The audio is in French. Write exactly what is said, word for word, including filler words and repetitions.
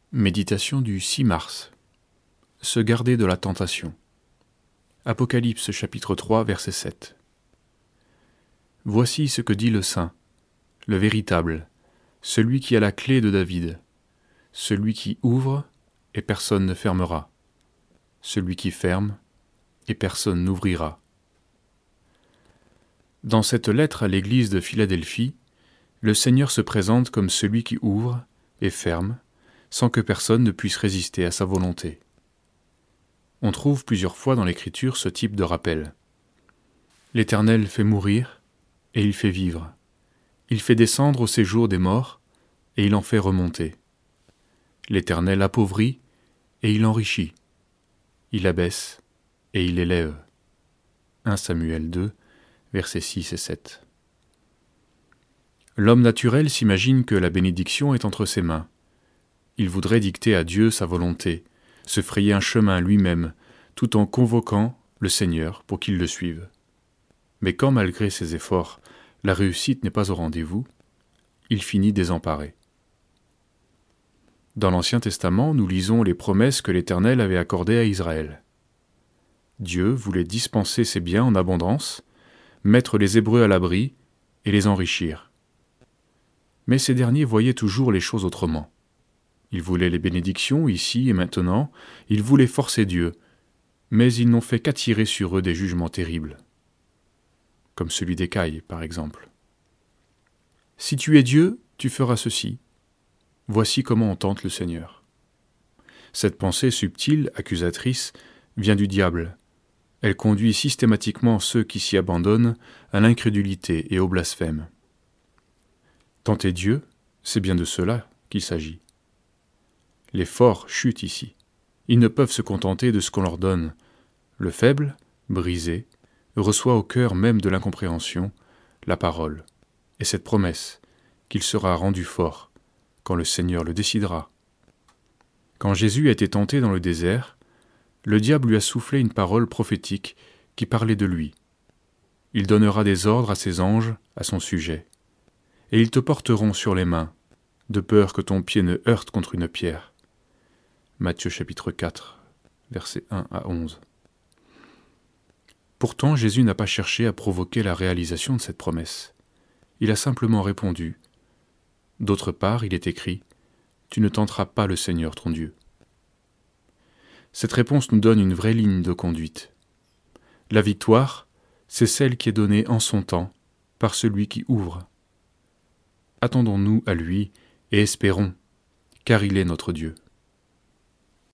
Méditation du six mars. Se garder de la tentation. Apocalypse chapitre trois, verset sept. Voici ce que dit le Saint, le véritable, celui qui a la clé de David, celui qui ouvre et personne ne fermera, celui qui ferme et personne n'ouvrira. Dans cette lettre à l'église de Philadelphie, le Seigneur se présente comme celui qui ouvre et ferme, sans que personne ne puisse résister à sa volonté. On trouve plusieurs fois dans l'Écriture ce type de rappel. L'Éternel fait mourir et il fait vivre. Il fait descendre au séjour des morts et il en fait remonter. L'Éternel appauvrit et il enrichit. Il abaisse et il élève. premier Samuel deux, versets six et sept. L'homme naturel s'imagine que la bénédiction est entre ses mains. Il voudrait dicter à Dieu sa volonté, se frayer un chemin lui-même, tout en convoquant le Seigneur pour qu'il le suive. Mais quand, malgré ses efforts, la réussite n'est pas au rendez-vous, il finit désemparé. Dans l'Ancien Testament, nous lisons les promesses que l'Éternel avait accordées à Israël. Dieu voulait dispenser ses biens en abondance, mettre les Hébreux à l'abri et les enrichir. Mais ces derniers voyaient toujours les choses autrement. Ils voulaient les bénédictions ici et maintenant, ils voulaient forcer Dieu, mais ils n'ont fait qu'attirer sur eux des jugements terribles, comme celui d'Écaï, par exemple. Si tu es Dieu, tu feras ceci. Voici comment on tente le Seigneur. Cette pensée subtile, accusatrice, vient du diable. Elle conduit systématiquement ceux qui s'y abandonnent à l'incrédulité et au blasphème. Tenter Dieu, c'est bien de cela qu'il s'agit. Les forts chutent ici. Ils ne peuvent se contenter de ce qu'on leur donne. Le faible, brisé, reçoit au cœur même de l'incompréhension la parole et cette promesse qu'il sera rendu fort quand le Seigneur le décidera. Quand Jésus a été tenté dans le désert, le diable lui a soufflé une parole prophétique qui parlait de lui. Il donnera des ordres à ses anges à son sujet, et ils te porteront sur les mains, de peur que ton pied ne heurte contre une pierre. Matthieu chapitre quatre, versets un à onze. Pourtant, Jésus n'a pas cherché à provoquer la réalisation de cette promesse. Il a simplement répondu. D'autre part, il est écrit « Tu ne tenteras pas le Seigneur ton Dieu ». Cette réponse nous donne une vraie ligne de conduite. La victoire, c'est celle qui est donnée en son temps par celui qui ouvre. Attendons-nous à lui et espérons, car il est notre Dieu.